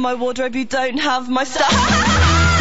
my wardrobe, you don't have my stuff.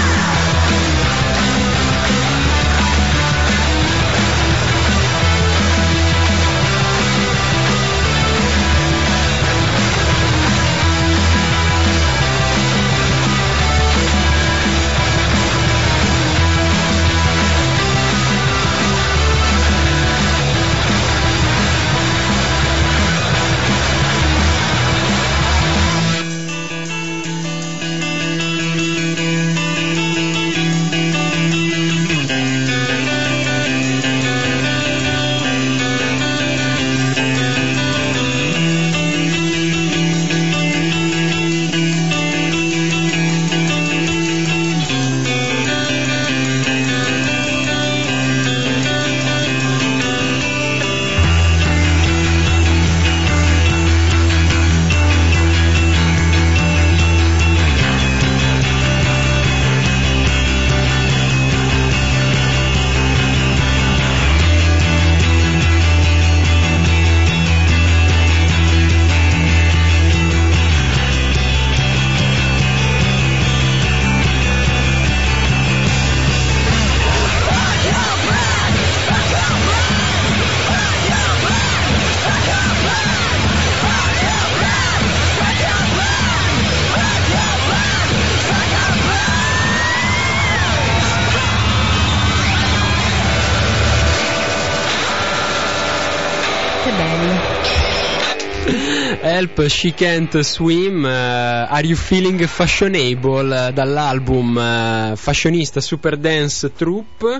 Help, She Can't Swim, Are You Feeling Fashionable, dall'album Fashionista Super Dance Troupe.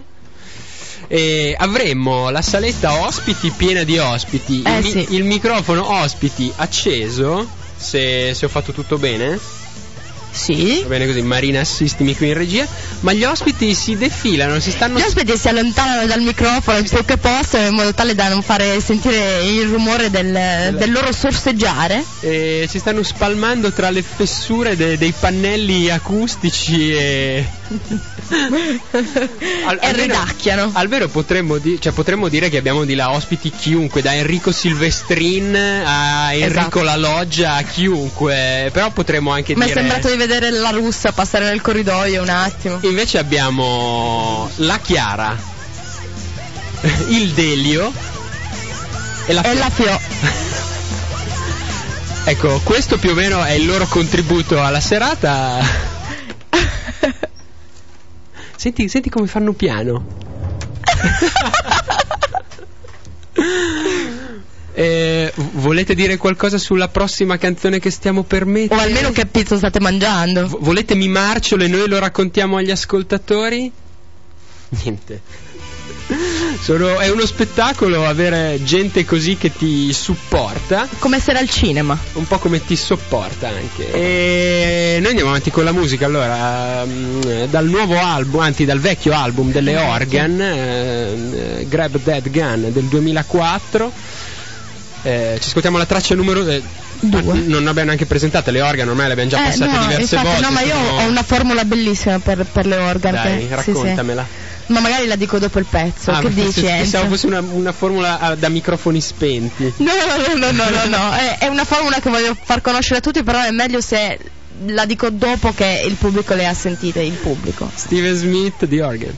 E avremmo la saletta ospiti piena di ospiti, sì. Il microfono ospiti acceso, se ho fatto tutto bene. Sì. Va bene così, Marina assistimi qui in regia. Ma gli ospiti si defilano, Gli ospiti si allontanano dal microfono il più che possono, in modo tale da non fare sentire il rumore del loro sorseggiare. E si stanno spalmando tra le fessure dei pannelli acustici e ridacchiano. Al vero potremmo dire che abbiamo di là ospiti chiunque, da Enrico Silvestrin a Enrico La Loggia, a chiunque. Però potremmo anche dire... Mi è sembrato di vedere la russa passare nel corridoio un attimo. Invece abbiamo la Chiara, il Delio e la Fio. Ecco, questo più o meno è il loro contributo alla serata. Senti come fanno piano. Volete dire qualcosa sulla prossima canzone che stiamo per mettere? O almeno che pizza state mangiando? Volete mimarcelo e noi lo raccontiamo agli ascoltatori? Niente. È uno spettacolo avere gente così che ti supporta. Come essere al cinema. Un po' come ti sopporta anche. E noi andiamo avanti con la musica. Allora, dal nuovo album, anzi dal vecchio album delle Organ, Grab That Gun del 2004. Ci ascoltiamo la traccia numero 2. Non abbiamo neanche presentato le Organ, ormai le abbiamo già passate diverse volte. No, ma io ho una formula bellissima per le Organ. Dai, raccontamela. Sì. Ma magari la dico dopo il pezzo. Che dici? Pensavo fosse una formula da microfoni spenti. No. È una formula che voglio far conoscere a tutti, però è meglio se la dico dopo che il pubblico le ha sentite, il pubblico. Steven Smith di Organ.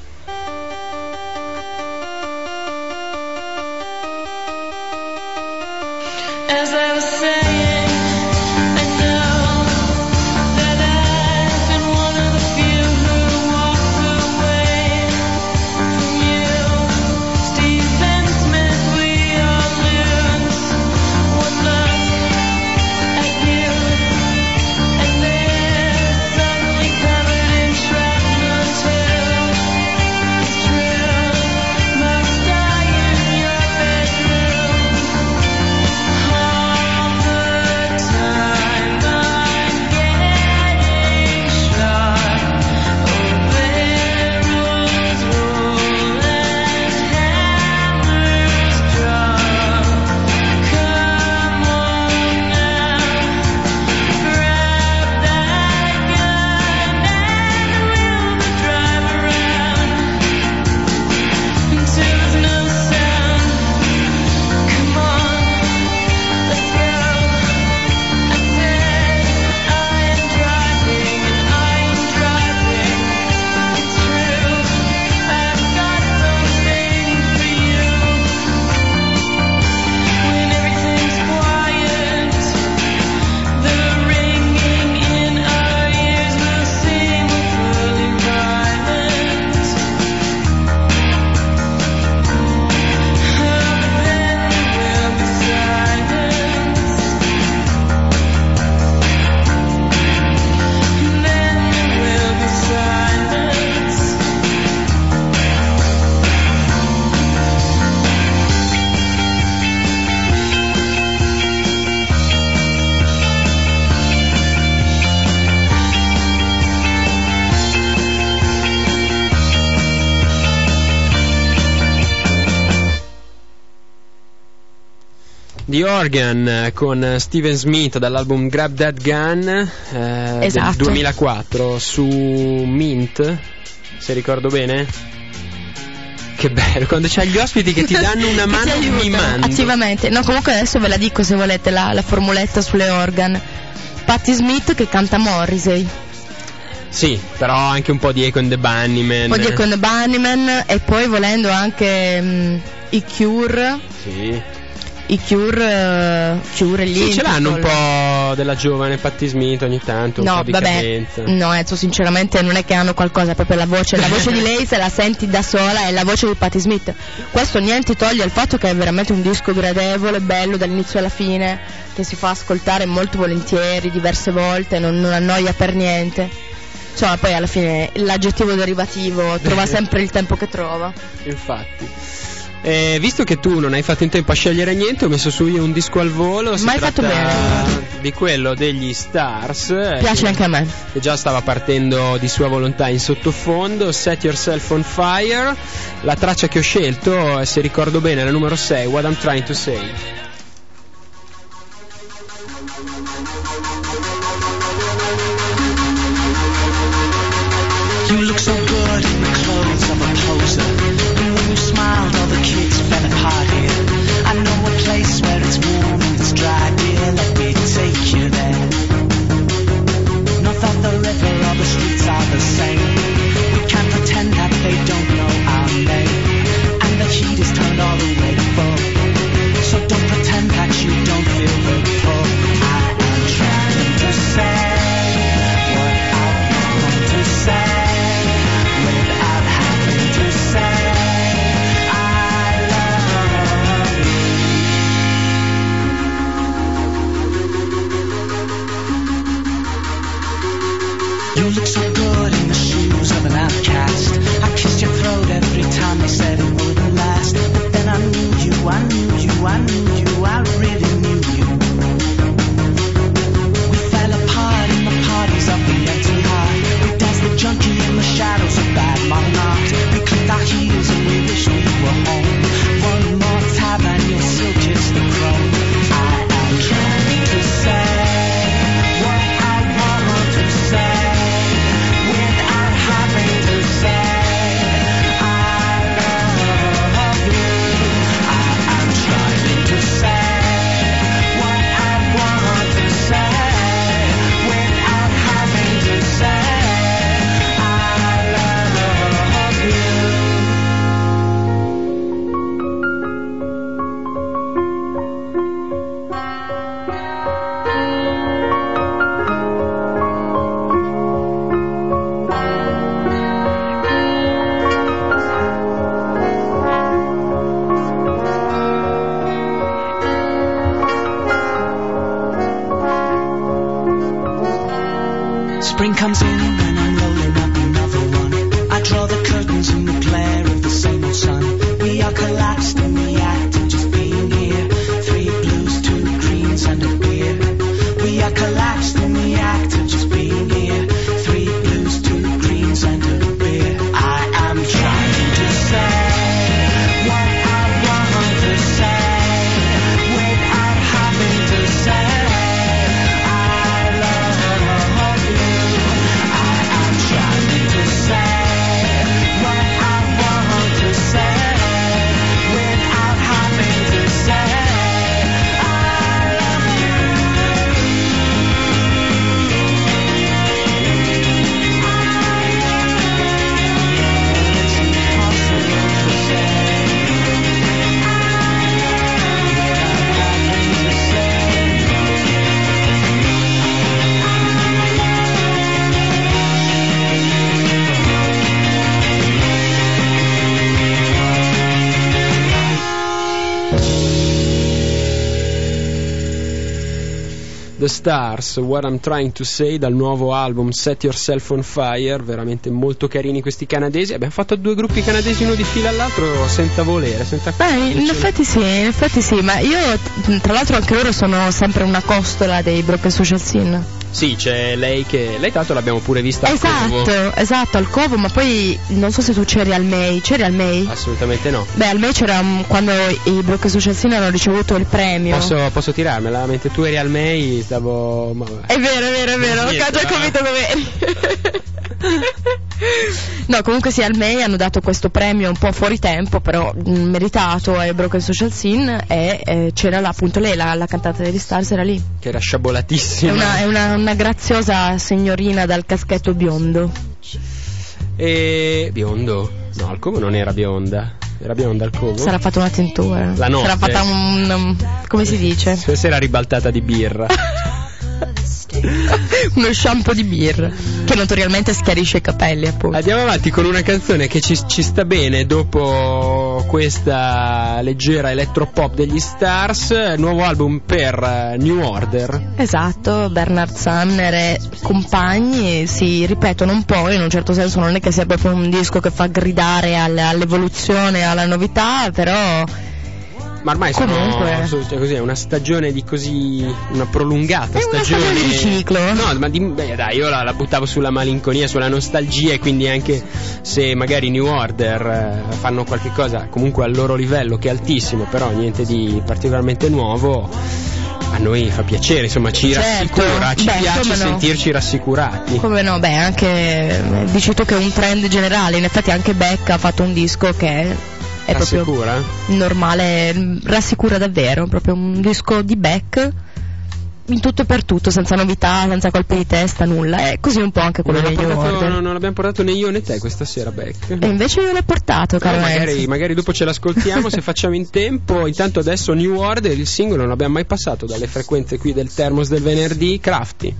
As I was saying, I know that I've been one of the few who walked away from you. Stephen Smith, we all lose one look at you, and they're suddenly covered in shrapnel too. It's true, must die in your bedroom. The Organ con Steven Smith dall'album Grab That Gun Esatto. del 2004 su Mint, se ricordo bene. Che bello, quando c'hai gli ospiti che ti danno una Che ti mano aiutano mi mando. attivamente. No, comunque adesso ve la dico se volete la formuletta sulle Organ. Patti Smith che canta Morrissey, Sì, però anche un po' di Echo and the Bunnymen. un po' di Echo and the Bunnymen, e poi volendo anche i Cure. Sì. I Cure lì. Sì, ce l'hanno un po' della giovane Patti Smith ogni tanto, un No, po' di vabbè, cadenza. no, Enzo, sinceramente non è che hanno qualcosa, proprio la voce di lei se la senti da sola è la voce di Patti Smith. Questo niente toglie al fatto che è veramente un disco gradevole, bello dall'inizio alla fine, che si fa ascoltare molto volentieri, diverse volte, non annoia per niente. Insomma, poi alla fine l'aggettivo derivativo trova sempre il tempo che trova. Infatti. Visto che tu non hai fatto in tempo a scegliere niente, ho messo su io un disco al volo. Ma hai fatto bene. Di quello degli Stars. Piace anche a me. Che già stava partendo di sua volontà in sottofondo. Set Yourself on Fire. La traccia che ho scelto, se ricordo bene, è la numero 6, What I'm Trying to Say. You look so good in the clothes of a poser, and when you smiled all the kids fell apart here. I know a place where it's warm and it's dry, dear, let me take you there. North of the river all the streets are the same. We can't pretend that they don't know our name, and the heat is turned all the way full. So don't pretend that you don't feel the pull. I am trying to say what I want to say. You look so good in the shoes of an outcast. I kissed your throat every time they said it wouldn't last. But then I knew you, I knew you, I knew you, I really knew you. We fell apart in the parties of the mental heart. We danced the junkie in the shadows of bad monarchs. We clicked our heels and we wished we were home. One more tab and you'll still kiss the chrome. I am trying to say what I want to say. Spring comes in and I'm rolling up another one. I draw the curtains in the glare of the same old sun. We are collapsed in the act of just being here. 3 blues, 2 greens and a beer. We are collapsed in the act of just being here. 3 blues, 2 greens and a beer. I am trying to say what I want to say without having to say. The Stars, What I'm Trying to Say, dal nuovo album Set Yourself on Fire. Veramente molto carini questi canadesi. Abbiamo fatto 2 gruppi canadesi uno di fila all'altro senza volere, senza in effetti sì, ma io tra l'altro anche loro sono sempre una costola dei Broken Social Scene. Sì, c'è lei tra l'altro l'abbiamo pure vista al Covo. Esatto, al Covo, ma poi non so se tu c'eri al May. C'eri al May? Assolutamente no. Beh, al May c'era quando i Broken Social Scene hanno ricevuto il premio. Posso tirarmela? Mentre tu eri al May stavo... È vero, ho già capito dove No, comunque sì, al May hanno dato questo premio un po' fuori tempo, però meritato ai Broken Social Scene, e c'era appunto lei, la cantante degli Stars era lì. Che era sciabolatissima. È una graziosa signorina dal caschetto biondo. E... biondo? No, al Covo non era bionda. Era bionda al Covo? Sarà fatta una tintura. La notte. Sarà fatta come si dice? Si era ribaltata di birra. Uno shampoo di birra che notoriamente schiarisce i capelli, appunto. Andiamo avanti con una canzone che ci sta bene dopo questa leggera elettropop degli Stars, nuovo album per New Order. Esatto, Bernard Sumner e compagni si ripetono un po', in un certo senso non è che sia proprio un disco che fa gridare all'evoluzione, alla novità, però ma ormai comunque cioè così, è una stagione di così, una prolungata è una stagione di ciclo. No, ma dai, io la buttavo sulla malinconia, sulla nostalgia, e quindi anche se magari New Order fanno qualche cosa comunque al loro livello, che è altissimo, però niente di particolarmente nuovo, a noi fa piacere, insomma, ci rassicura, ci piace sentirci rassicurati. Come no, anche dici tu che è un trend generale, in effetti anche Beck ha fatto un disco che è rassicura? Proprio normale, rassicura davvero, proprio un disco di Beck in tutto e per tutto, senza novità, senza colpi di testa, nulla. È così un po' anche quello degli Order. Non l'abbiamo portato né io né te questa sera, Beck. E invece io l'ho portato, caro magari dopo ce l'ascoltiamo se facciamo in tempo. Intanto adesso New Order, il singolo non l'abbiamo mai passato dalle frequenze qui del Termos del venerdì, Crafty.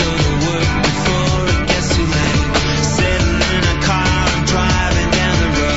Driving down the road.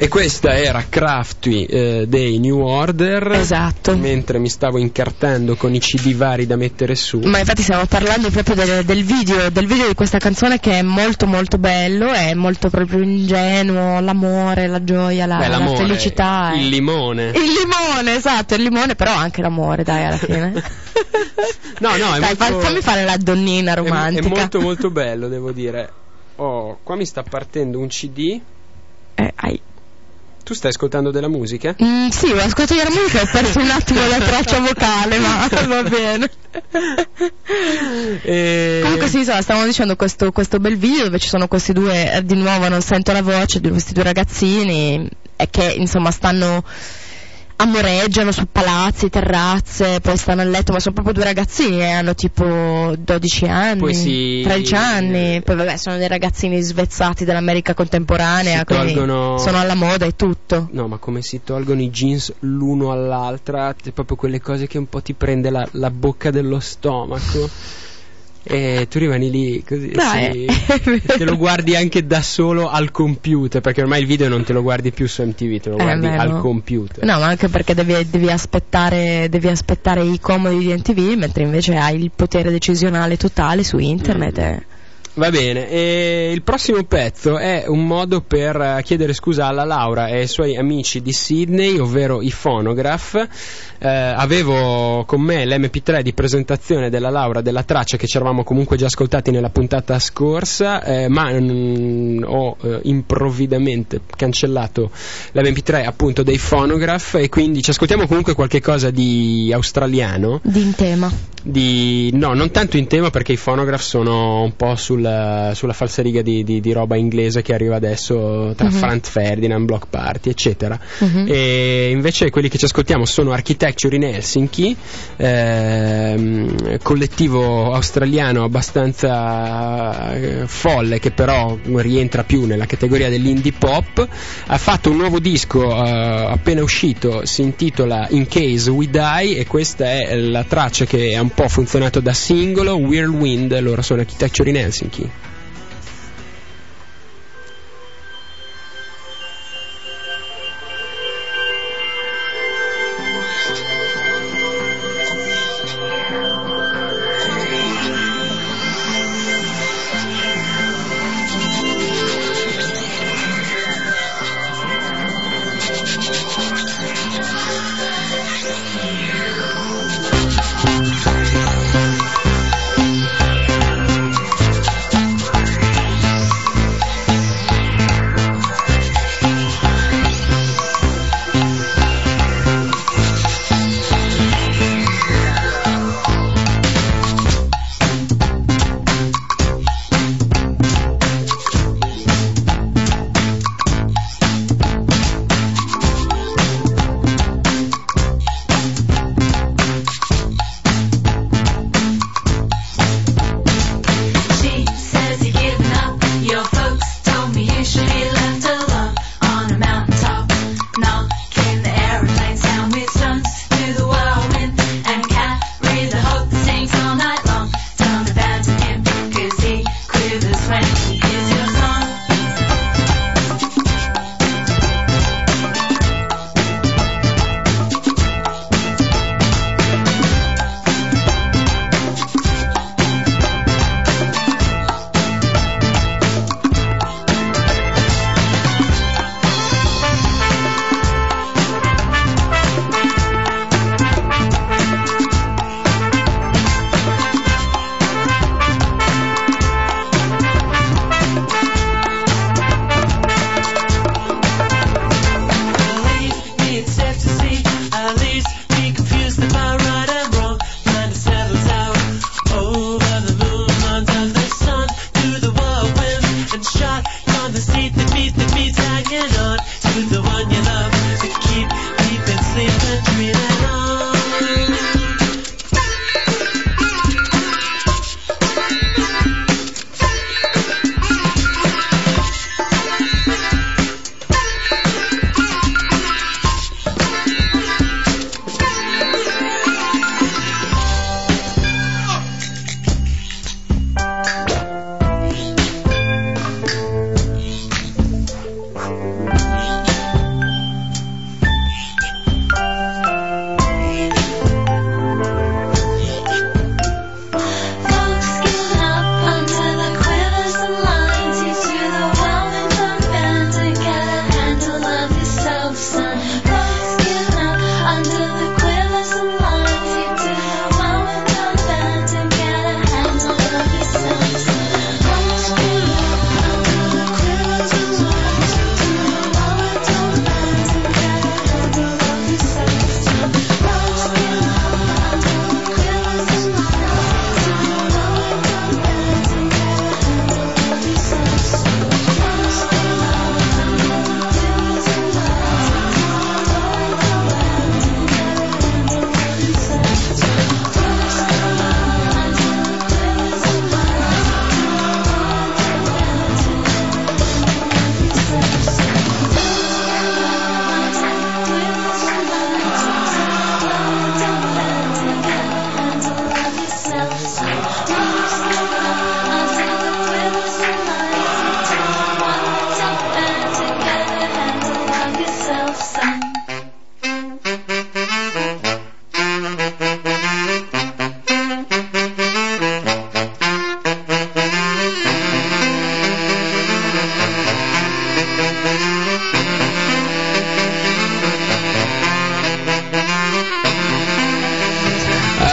E questa era Crafty dei New Order. Esatto. Mentre mi stavo incartando con i CD vari da mettere su. Ma infatti stiamo parlando proprio del video di questa canzone, che è molto molto bello, è molto proprio ingenuo, l'amore, la gioia, la l'amore, felicità. il limone. Il limone, esatto, il limone, però anche l'amore, dai, alla fine. No, è Dai, molto, fammi fare la donnina romantica. è molto molto bello, devo dire. Oh, qua mi sta partendo un CD. Tu stai ascoltando della musica? Sì, ho ascoltato la musica e ho perso un attimo la traccia vocale, ma va bene. Comunque sì, stavamo dicendo questo bel video dove ci sono questi due, di nuovo non sento la voce, di questi due ragazzini e che insomma amoreggiano su palazzi, terrazze, poi stanno a letto, ma sono proprio due ragazzini e hanno tipo 12 anni, 13 anni, poi vabbè sono dei ragazzini svezzati dell'America contemporanea, quindi sono alla moda e tutto. No, ma come si tolgono i jeans l'uno all'altra, proprio quelle cose che un po' ti prende la bocca dello stomaco. E tu rimani lì così, te lo guardi anche da solo al computer, perché ormai il video non te lo guardi più su MTV, te lo guardi al computer. No, ma anche perché devi aspettare i comodi di MTV, mentre invece hai il potere decisionale totale su internet. Va bene, e il prossimo pezzo è un modo per chiedere scusa alla Laura e ai suoi amici di Sydney, ovvero i Phonograph. Avevo con me l'MP3 di presentazione della Laura della traccia che ci eravamo comunque già ascoltati nella puntata scorsa, ma ho improvvidamente cancellato l'MP3 appunto dei Phonograph, e quindi ci ascoltiamo comunque qualche cosa di australiano. In tema. No, non tanto in tema, perché i Phonograph sono un po' sulla falsariga di roba inglese che arriva adesso tra Franz Ferdinand, Block Party eccetera. E invece quelli che ci ascoltiamo sono Architecture in Helsinki, collettivo australiano abbastanza folle, che però rientra più nella categoria dell'indie pop. Ha fatto un nuovo disco appena uscito, si intitola In Case We Die, e questa è la traccia che ha un po' funzionato da singolo, Whirlwind. Loro sono Architecture in Helsinki.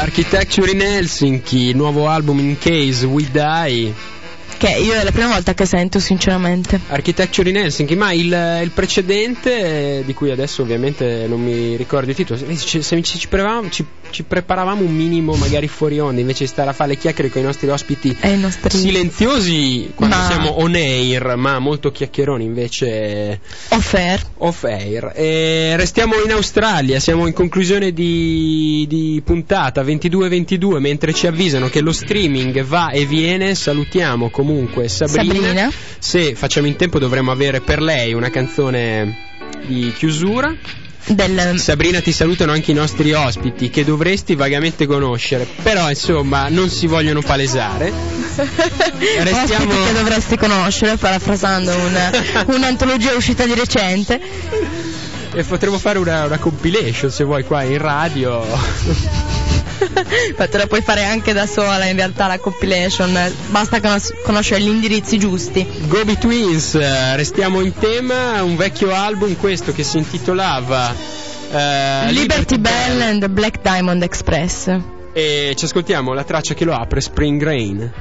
Architecture in Helsinki, nuovo album In Case We Die. Che io è la prima volta che sento, sinceramente. Architecture in Helsinki, ma il precedente, di cui adesso ovviamente non mi ricordo il titolo, se ci preparavamo un minimo magari fuori onda, invece di stare a fare le chiacchiere con i nostri ospiti silenziosi quando siamo on air, ma molto chiacchieroni invece off air. E restiamo in Australia, siamo in conclusione di puntata 22-22, mentre ci avvisano che lo streaming va e viene. Salutiamo comunque Sabrina. Se facciamo in tempo dovremo avere per lei una canzone di chiusura. Sabrina, ti salutano anche i nostri ospiti che dovresti vagamente conoscere, però insomma non si vogliono palesare. Restiamo che dovresti conoscere, parafrasando un'antologia uscita di recente. E potremmo fare una compilation se vuoi qua in radio. Ma te la puoi fare anche da sola in realtà la compilation, basta conoscere gli indirizzi giusti. Gobi Twins, restiamo in tema, un vecchio album questo che si intitolava Liberty Bell and the Black Diamond Express. E ci ascoltiamo la traccia che lo apre, Spring Rain.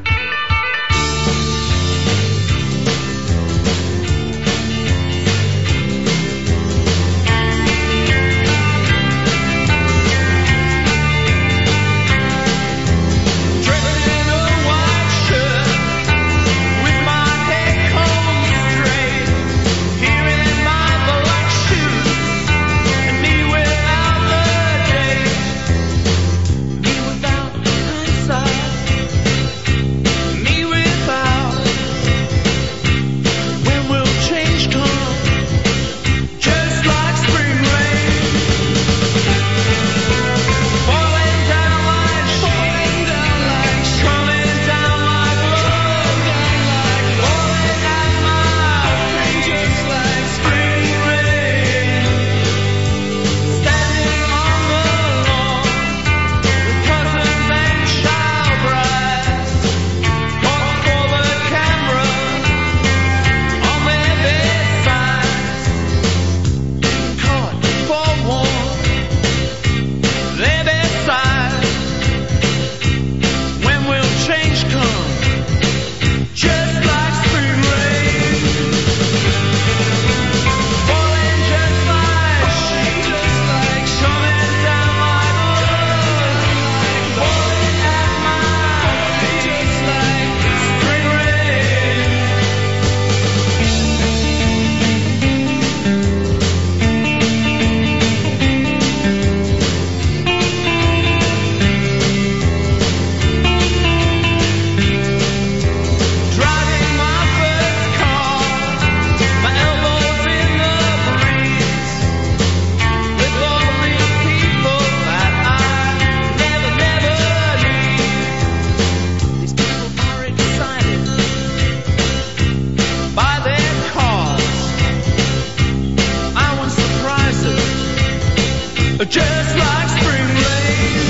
Just like spring rain,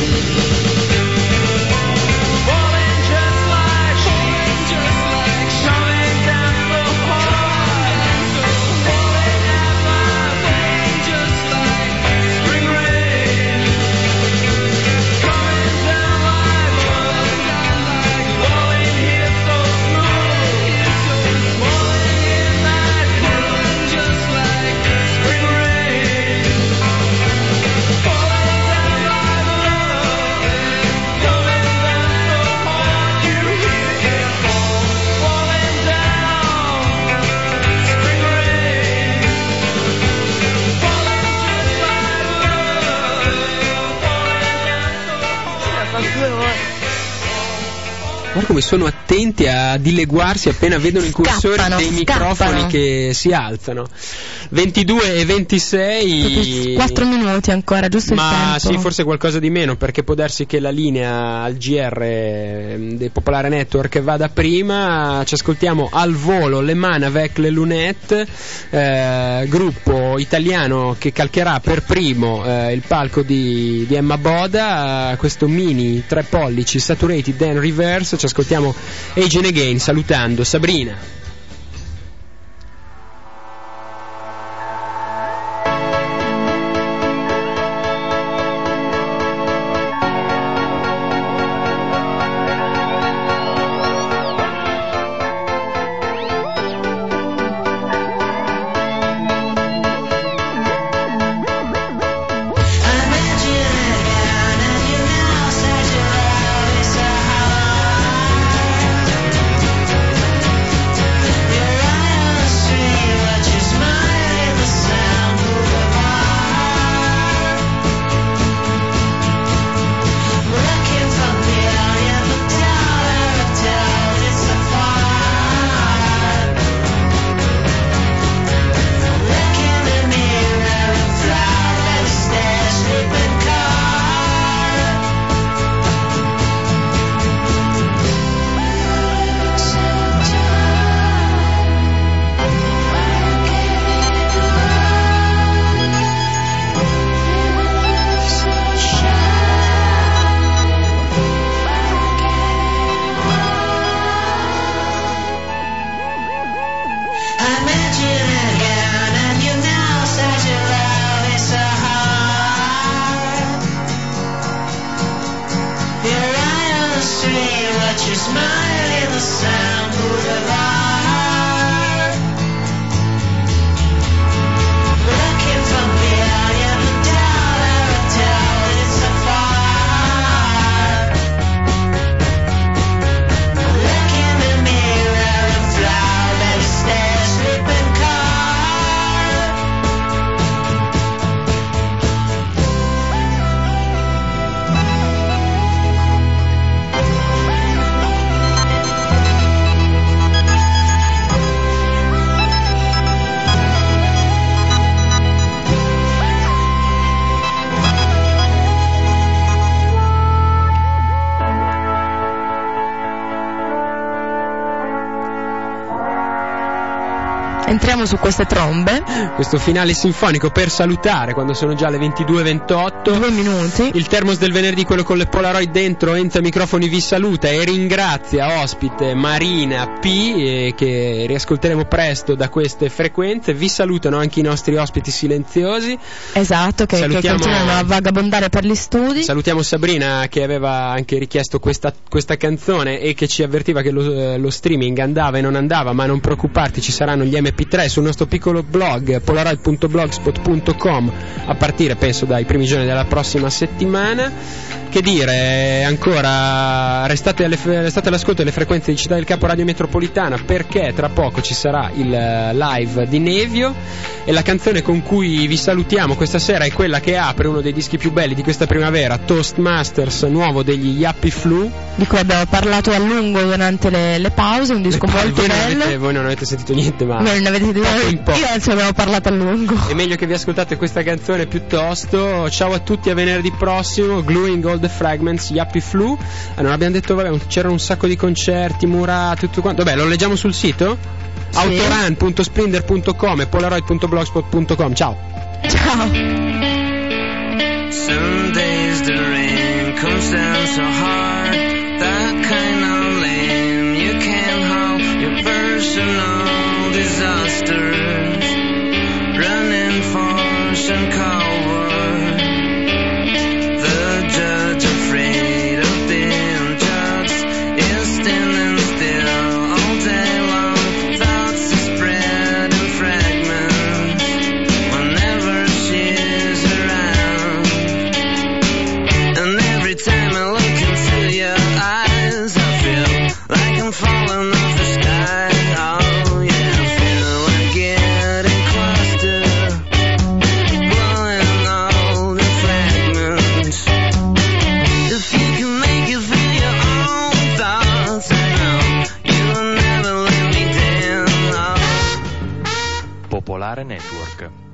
falling just like coming down so hard, falling at my pain just like spring rain, coming down like falling here so smooth, falling in that groove just like spring rain. Falling down like love, coming down so hard, you hear it fall. Falling down, spring rain. Falling just like love, falling down so hard. Guarda come sono attenti a dileguarsi appena vedono i cursori dei microfoni che si alzano. 22 e 26. 4 minuti ancora, giusto il tempo. Ma sì, forse qualcosa di meno, perché può darsi che la linea al GR dei Popolare Network vada prima. Ci ascoltiamo al volo Le Man avec les lunettes, gruppo italiano che calcherà per primo il palco di Emma Boda, questo mini 3 pollici Saturated and Reverse. Ci ascoltiamo Age and Again, salutando Sabrina. street, watch you smile in the Sound Boulevard. Looking for billion dollar hotel, it's a far. Look in the mirror and fly, better stay sleeping car. Entriamo su queste trombe. Questo finale sinfonico per salutare quando sono già le 22:28. 2 minuti. Il Termos del venerdì, quello con le Polaroid dentro, Enzo Microfoni vi saluta e ringrazia ospite Marina P, che riascolteremo presto da queste frequenze. Vi salutano anche i nostri ospiti silenziosi. Esatto, che continuano a vagabondare per gli studi. Salutiamo Sabrina, che aveva anche richiesto questa canzone e che ci avvertiva che lo streaming andava e non andava, ma non preoccuparti, ci saranno gli MP3 sul nostro piccolo blog polaroid.blogspot.com a partire penso dai primi giorni della prossima settimana. Che dire ancora, restate all'ascolto delle frequenze di Città del Capo Radio Metropolitana, perché tra poco ci sarà il live di Nevio e la canzone con cui vi salutiamo questa sera è quella che apre uno dei dischi più belli di questa primavera, Toastmasters, nuovo degli Yuppie Flu, di cui abbiamo parlato a lungo durante le pause, un disco molto bello. Voi non avete sentito niente, ma voi non avete sentito un io adesso abbiamo parlato a lungo. È meglio che vi ascoltate questa canzone piuttosto. Ciao a tutti, a venerdì prossimo. Gluing All the Fragments, Yuppie Flu. Non abbiamo detto, vabbè, c'erano un sacco di concerti, Mura, tutto quanto. Vabbè, lo leggiamo sul sito? Sì. Autoran.splendor.com e polaroid.blogspot.com. Ciao. Ciao. Some days the rain comes down so hard, that kind of lane you can't help your personal disasters, running force and coward, the judge afraid of being judged is standing still all day long, thoughts are spread in fragments whenever she's around, and every time I look into your eyes I feel like I'm falling off the sky. Oh yeah, I feel like getting closer, blowing all the fragments. If you can make it feel your own thoughts, I know you'll never let me down. Oh. Popolare Network.